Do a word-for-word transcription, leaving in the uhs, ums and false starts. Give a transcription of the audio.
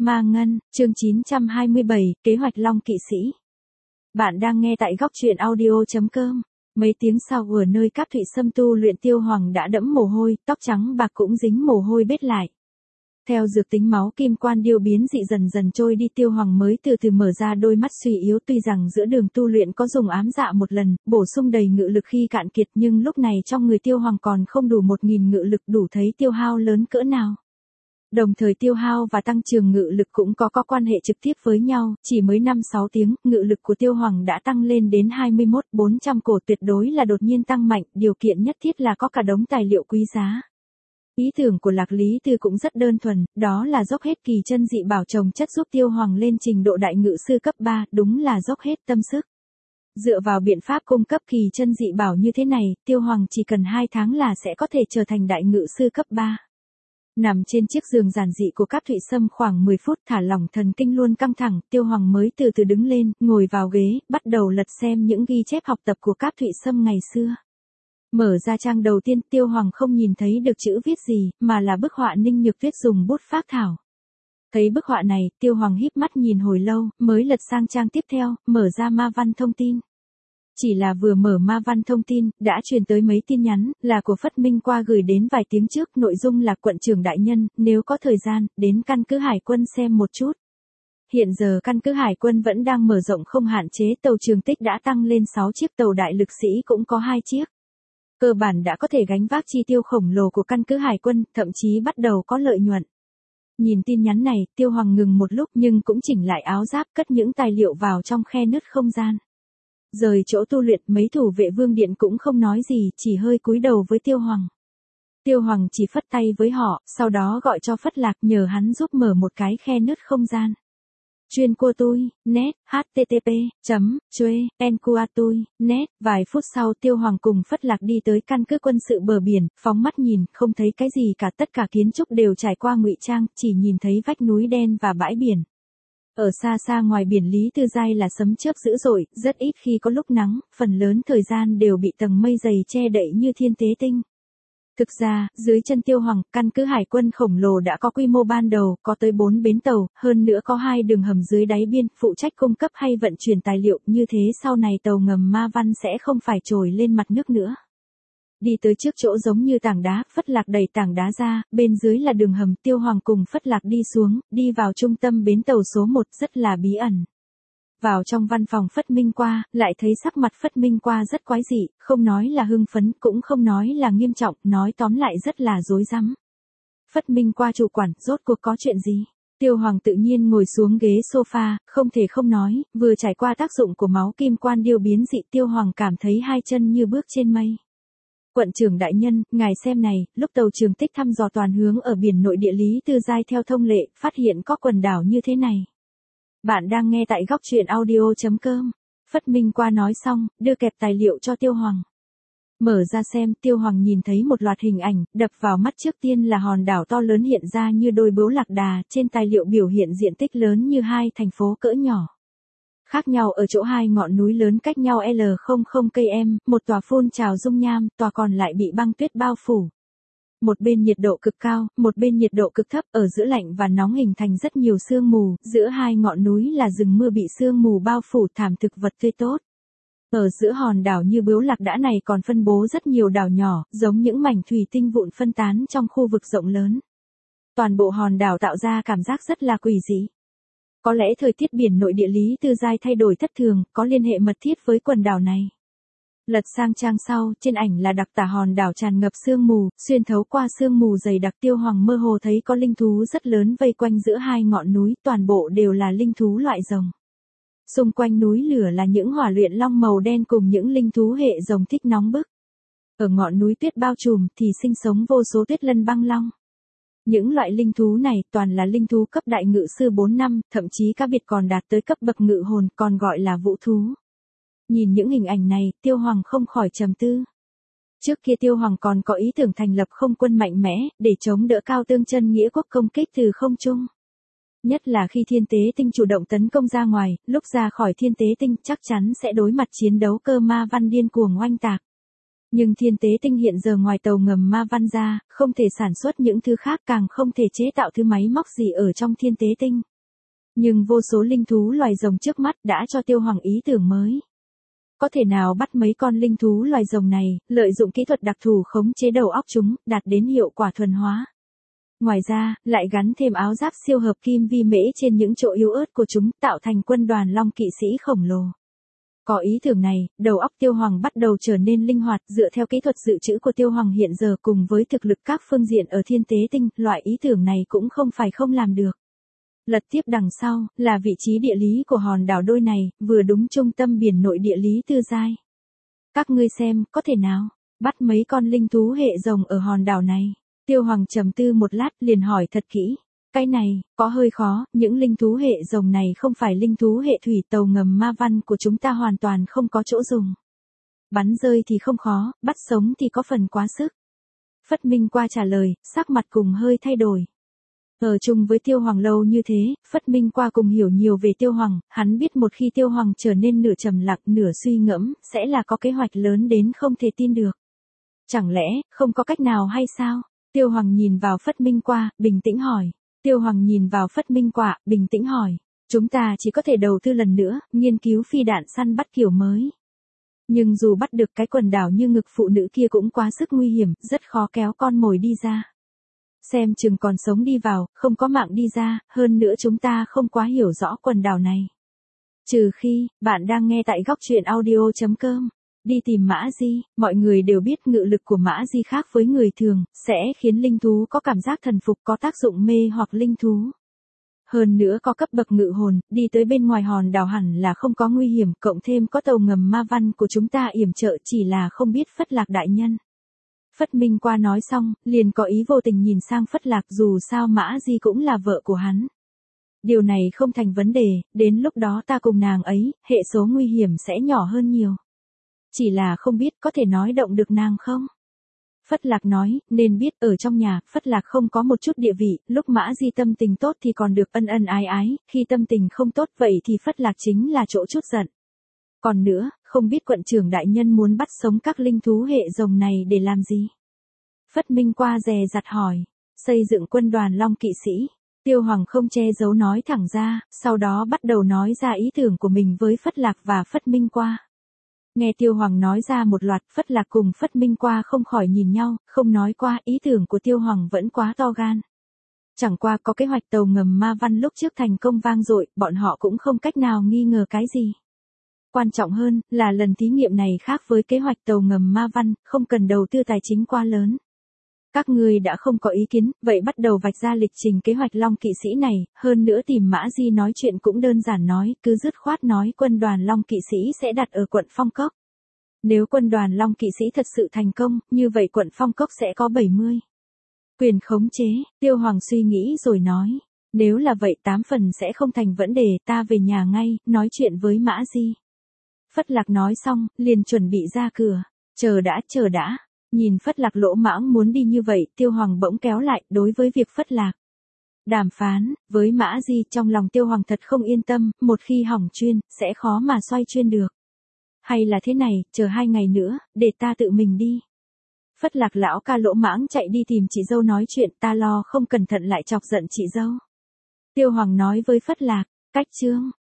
Ma Ngân, chương chín trăm hai mươi bảy, kế hoạch Long Kỵ Sĩ. Bạn đang nghe tại góc truyện audio.com. Mấy tiếng sau ở nơi Cáp Thụy Sâm tu luyện, Tiêu Hoàng đã đẫm mồ hôi, tóc trắng bạc cũng dính mồ hôi bết lại. Theo dược tính máu kim quan điêu biến dị dần dần trôi đi, Tiêu Hoàng mới từ từ mở ra đôi mắt suy yếu. Tuy rằng giữa đường tu luyện có dùng ám dạ một lần, bổ sung đầy ngự lực khi cạn kiệt, nhưng lúc này trong người Tiêu Hoàng còn không đủ một nghìn ngự lực, đủ thấy tiêu hao lớn cỡ nào. Đồng thời tiêu hao và tăng trưởng ngự lực cũng có có quan hệ trực tiếp với nhau, chỉ mới năm sáu tiếng, ngự lực của Tiêu Hoàng đã tăng lên đến hai mươi mốt nghìn bốn trăm cổ, tuyệt đối là đột nhiên tăng mạnh, điều kiện nhất thiết là có cả đống tài liệu quý giá. Ý tưởng của Lạc Lý Tư cũng rất đơn thuần, đó là dốc hết kỳ chân dị bảo trồng chất giúp Tiêu Hoàng lên trình độ đại ngự sư cấp ba, đúng là dốc hết tâm sức. Dựa vào biện pháp cung cấp kỳ chân dị bảo như thế này, Tiêu Hoàng chỉ cần hai tháng là sẽ có thể trở thành đại ngự sư cấp ba. Nằm trên chiếc giường giản dị của Cáp Thụy Sâm khoảng mười phút, thả lỏng thần kinh luôn căng thẳng, Tiêu Hoàng mới từ từ đứng lên, ngồi vào ghế, bắt đầu lật xem những ghi chép học tập của Cáp Thụy Sâm ngày xưa. Mở ra trang đầu tiên, Tiêu Hoàng không nhìn thấy được chữ viết gì, mà là bức họa Ninh Nhược Tuyết dùng bút phác thảo. Thấy bức họa này, Tiêu Hoàng híp mắt nhìn hồi lâu, mới lật sang trang tiếp theo, mở ra ma văn thông tin. Chỉ là vừa mở ma văn thông tin, đã truyền tới mấy tin nhắn, là của Phất Minh qua gửi đến vài tiếng trước, nội dung là: quận trưởng đại nhân, nếu có thời gian, đến căn cứ hải quân xem một chút. Hiện giờ căn cứ hải quân vẫn đang mở rộng không hạn chế, tàu Trường Tích đã tăng lên sáu chiếc, tàu đại lực sĩ cũng có hai chiếc. Cơ bản đã có thể gánh vác chi tiêu khổng lồ của căn cứ hải quân, thậm chí bắt đầu có lợi nhuận. Nhìn tin nhắn này, Tiêu Hoàng ngừng một lúc nhưng cũng chỉnh lại áo giáp, cất những tài liệu vào trong khe nứt không gian. Rời chỗ tu luyện, mấy thủ vệ vương điện cũng không nói gì, chỉ hơi cúi đầu với Tiêu Hoàng. Tiêu Hoàng chỉ phất tay với họ, sau đó gọi cho Phất Lạc nhờ hắn giúp mở một cái khe nứt không gian. Chuyên của tôi, net, http, chấm, chue, enqua tôi, net. Vài phút sau Tiêu Hoàng cùng Phất Lạc đi tới căn cứ quân sự bờ biển, phóng mắt nhìn, không thấy cái gì cả, tất cả kiến trúc đều trải qua ngụy trang, chỉ nhìn thấy vách núi đen và bãi biển. Ở xa xa ngoài biển Lý Tư Giai là sấm chớp dữ dội, rất ít khi có lúc nắng, phần lớn thời gian đều bị tầng mây dày che đậy như thiên tế tinh. Thực ra, dưới chân Tiêu Hoàng, căn cứ hải quân khổng lồ đã có quy mô ban đầu, có tới bốn bến tàu, hơn nữa có hai đường hầm dưới đáy biên, phụ trách cung cấp hay vận chuyển tài liệu, như thế sau này tàu ngầm Ma Văn sẽ không phải trồi lên mặt nước nữa. Đi tới trước chỗ giống như tảng đá, Phất Lạc đẩy tảng đá ra, bên dưới là đường hầm, Tiêu Hoàng cùng Phất Lạc đi xuống, đi vào trung tâm bến tàu số một, rất là bí ẩn. Vào trong văn phòng Phất Minh Qua, lại thấy sắc mặt Phất Minh Qua rất quái dị, không nói là hưng phấn, cũng không nói là nghiêm trọng, nói tóm lại rất là rối rắm. Phất Minh Qua chủ quản, rốt cuộc có chuyện gì? Tiêu Hoàng tự nhiên ngồi xuống ghế sofa, không thể không nói, vừa trải qua tác dụng của máu kim quan điêu biến dị, Tiêu Hoàng cảm thấy hai chân như bước trên mây. Quận trưởng đại nhân, ngài xem này, lúc tàu Trường Tích thăm dò toàn hướng ở biển nội địa Lý Tư Giai theo thông lệ, phát hiện có quần đảo như thế này. Bạn đang nghe tại góc truyện audio.com. Phất Minh Qua nói xong, đưa kẹp tài liệu cho Tiêu Hoàng. Mở ra xem, Tiêu Hoàng nhìn thấy một loạt hình ảnh, đập vào mắt trước tiên là hòn đảo to lớn hiện ra như đôi bướu lạc đà, trên tài liệu biểu hiện diện tích lớn như hai thành phố cỡ nhỏ. Khác nhau ở chỗ hai ngọn núi lớn cách nhau L không không km, một tòa phun trào dung nham, tòa còn lại bị băng tuyết bao phủ. Một bên nhiệt độ cực cao, một bên nhiệt độ cực thấp, ở giữa lạnh và nóng hình thành rất nhiều sương mù, giữa hai ngọn núi là rừng mưa bị sương mù bao phủ, thảm thực vật tươi tốt. Ở giữa hòn đảo như bướu lạc đã này còn phân bố rất nhiều đảo nhỏ, giống những mảnh thủy tinh vụn phân tán trong khu vực rộng lớn. Toàn bộ hòn đảo tạo ra cảm giác rất là quỷ dị. Có lẽ thời tiết biển nội địa Lý Tư Giai thay đổi thất thường, có liên hệ mật thiết với quần đảo này. Lật sang trang sau, trên ảnh là đặc tả hòn đảo tràn ngập sương mù, xuyên thấu qua sương mù dày đặc, Tiêu Hoàng mơ hồ thấy có linh thú rất lớn vây quanh giữa hai ngọn núi, toàn bộ đều là linh thú loại rồng. Xung quanh núi lửa là những hỏa luyện long màu đen cùng những linh thú hệ rồng thích nóng bức. Ở ngọn núi tuyết bao trùm thì sinh sống vô số tuyết lân băng long. Những loại linh thú này toàn là linh thú cấp đại ngự sư bốn năm, thậm chí các biệt còn đạt tới cấp bậc ngự hồn, còn gọi là vũ thú. Nhìn những hình ảnh này, Tiêu Hoàng không khỏi trầm tư. Trước kia Tiêu Hoàng còn có ý tưởng thành lập không quân mạnh mẽ, để chống đỡ Cao Tương Chân Nghĩa quốc công kích từ không trung. Nhất là khi Thiên Tế Tinh chủ động tấn công ra ngoài, lúc ra khỏi Thiên Tế Tinh chắc chắn sẽ đối mặt chiến đấu cơ Ma Văn điên cuồng oanh tạc. Nhưng Thiên Tế Tinh hiện giờ ngoài tàu ngầm Ma Văn ra, không thể sản xuất những thứ khác, càng không thể chế tạo thứ máy móc gì ở trong Thiên Tế Tinh. Nhưng vô số linh thú loài rồng trước mắt đã cho Tiêu Hoàng ý tưởng mới. Có thể nào bắt mấy con linh thú loài rồng này, lợi dụng kỹ thuật đặc thù khống chế đầu óc chúng, đạt đến hiệu quả thuần hóa. Ngoài ra, lại gắn thêm áo giáp siêu hợp kim vi mễ trên những chỗ yếu ớt của chúng, tạo thành quân đoàn long kỵ sĩ khổng lồ. Có ý tưởng này, đầu óc Tiêu Hoàng bắt đầu trở nên linh hoạt dựa theo kỹ thuật dự trữ của Tiêu Hoàng hiện giờ cùng với thực lực các phương diện ở Thiên Tế Tinh, loại ý tưởng này cũng không phải không làm được. Lật tiếp đằng sau, là vị trí địa lý của hòn đảo đôi này, vừa đúng trung tâm biển nội địa lý Tư Giai. Các ngươi xem, có thể nào, bắt mấy con linh thú hệ rồng ở hòn đảo này. Tiêu Hoàng trầm tư một lát liền hỏi thật kỹ. Cái này, có hơi khó, những linh thú hệ rồng này không phải linh thú hệ thủy, tàu ngầm ma văn của chúng ta hoàn toàn không có chỗ dùng. Bắn rơi thì không khó, bắt sống thì có phần quá sức. Phất Minh qua trả lời, sắc mặt cùng hơi thay đổi. Ở chung với Tiêu Hoàng lâu như thế, Phất Minh qua cùng hiểu nhiều về Tiêu Hoàng, hắn biết một khi Tiêu Hoàng trở nên nửa trầm lặng nửa suy ngẫm, sẽ là có kế hoạch lớn đến không thể tin được. Chẳng lẽ, không có cách nào hay sao? Tiêu Hoàng nhìn vào Phất Minh qua, bình tĩnh hỏi. Tiêu Hoàng nhìn vào Phất Minh qua, bình tĩnh hỏi. Chúng ta chỉ có thể đầu tư lần nữa, nghiên cứu phi đạn săn bắt kiểu mới. Nhưng dù bắt được cái quần đảo như ngực phụ nữ kia cũng quá sức nguy hiểm, rất khó kéo con mồi đi ra. Xem chừng còn sống đi vào, không có mạng đi ra, hơn nữa chúng ta không quá hiểu rõ quần đảo này. Trừ khi, bạn đang nghe tại góc truyện audio chấm com. Đi tìm Mã Di, mọi người đều biết ngự lực của Mã Di khác với người thường, sẽ khiến linh thú có cảm giác thần phục, có tác dụng mê hoặc linh thú. Hơn nữa có cấp bậc ngự hồn, đi tới bên ngoài hòn đảo hẳn là không có nguy hiểm, cộng thêm có tàu ngầm ma văn của chúng ta yểm trợ, chỉ là không biết Phất Lạc đại nhân. Phất Minh qua nói xong, liền có ý vô tình nhìn sang Phất Lạc, dù sao Mã Di cũng là vợ của hắn. Điều này không thành vấn đề, đến lúc đó ta cùng nàng ấy, hệ số nguy hiểm sẽ nhỏ hơn nhiều. Chỉ là không biết có thể nói động được nàng không? Phất Lạc nói, nên biết ở trong nhà, Phất Lạc không có một chút địa vị, lúc Mã Di tâm tình tốt thì còn được ân ân ái ái, khi tâm tình không tốt vậy thì Phất Lạc chính là chỗ chút giận. Còn nữa, không biết quận trưởng đại nhân muốn bắt sống các linh thú hệ rồng này để làm gì? Phất Minh qua dè dặt hỏi, xây dựng quân đoàn long kỵ sĩ. Tiêu Hoàng không che giấu nói thẳng ra, sau đó bắt đầu nói ra ý tưởng của mình với Phất Lạc và Phất Minh qua. Nghe Tiêu Hoàng nói ra một loạt, Phất Lạc cùng Phất Minh qua không khỏi nhìn nhau, không nói qua, ý tưởng của Tiêu Hoàng vẫn quá to gan. Chẳng qua có kế hoạch tàu ngầm ma văn lúc trước thành công vang dội, bọn họ cũng không cách nào nghi ngờ cái gì. Quan trọng hơn, là lần thí nghiệm này khác với kế hoạch tàu ngầm ma văn, không cần đầu tư tài chính quá lớn. Các ngươi đã không có ý kiến, vậy bắt đầu vạch ra lịch trình kế hoạch long kỵ sĩ này, hơn nữa tìm Mã Di nói chuyện cũng đơn giản nói, cứ dứt khoát nói quân đoàn long kỵ sĩ sẽ đặt ở quận Phong Cốc. Nếu quân đoàn long kỵ sĩ thật sự thành công, như vậy quận Phong Cốc sẽ có bảy mươi quyền khống chế. Tiêu Hoàng suy nghĩ rồi nói, nếu là vậy tám phần sẽ không thành vấn đề, ta về nhà ngay, nói chuyện với Mã Di. Phất Lạc nói xong, liền chuẩn bị ra cửa. Chờ đã, chờ đã. Nhìn Phất Lạc lỗ mãng muốn đi như vậy, Tiêu Hoàng bỗng kéo lại, đối với việc Phất Lạc đàm phán với Mã Di, trong lòng Tiêu Hoàng thật không yên tâm, một khi hỏng chuyên, sẽ khó mà xoay chuyên được. Hay là thế này, chờ hai ngày nữa, để ta tự mình đi. Phất Lạc lão ca lỗ mãng chạy đi tìm chị dâu nói chuyện, ta lo không cẩn thận lại chọc giận chị dâu. Tiêu Hoàng nói với Phất Lạc, cách chương.